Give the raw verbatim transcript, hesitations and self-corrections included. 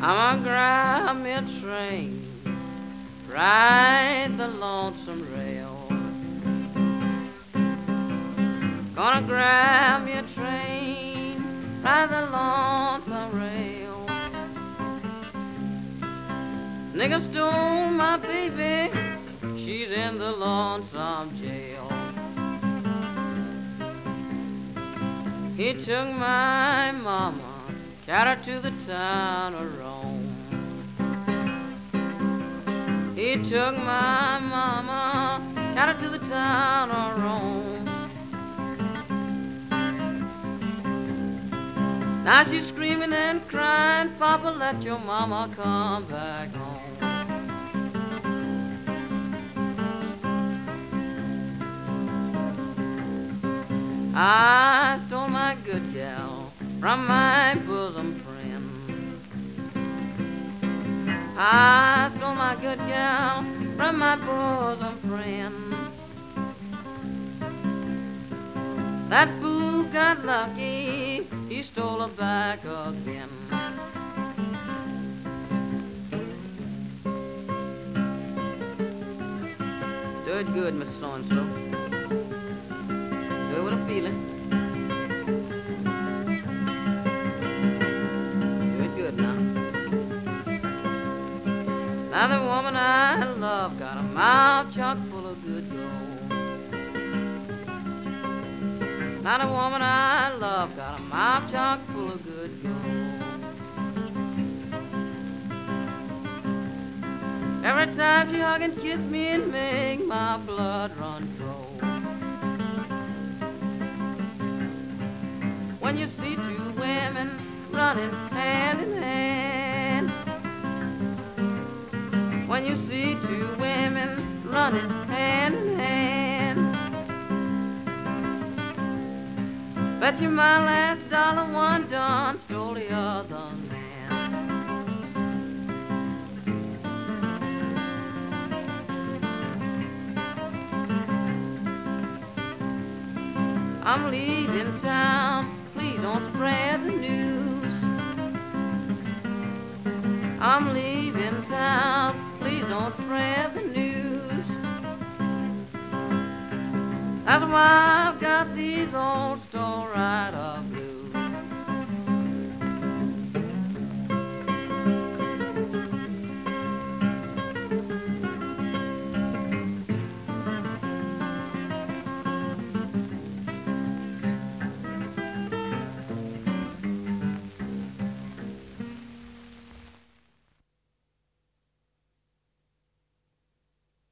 I'm gonna grab me a train, ride the lonesome rail. Gonna grab me a train, ride the lonesome rail. Nigga stole my baby, she's in the lonesome jail. He took my mama, carried her to the town of Rome. He took my mama, carried her to the town of Rome. Now she's screaming and crying, Papa, let your mama come back home. I stole my good gal from my bosom friend. I stole my good gal from my bosom friend. That fool got lucky, he stole her back again. Do it good, Miss So-and-so. Do it with a feeling. Do it good now. Now the woman I love got a mouth chock full of good gold. Now the woman I love got a mouth chock full of good gold. Every time she hug and kiss me and make my blood run cold. When you see two women running hand in hand, when you see two women running hand in hand, bet you my last dollar one done stole the other man. I'm leaving town, please don't spread the news. I'm leaving town, please don't spread the news. That's why I've got these old store right up blues.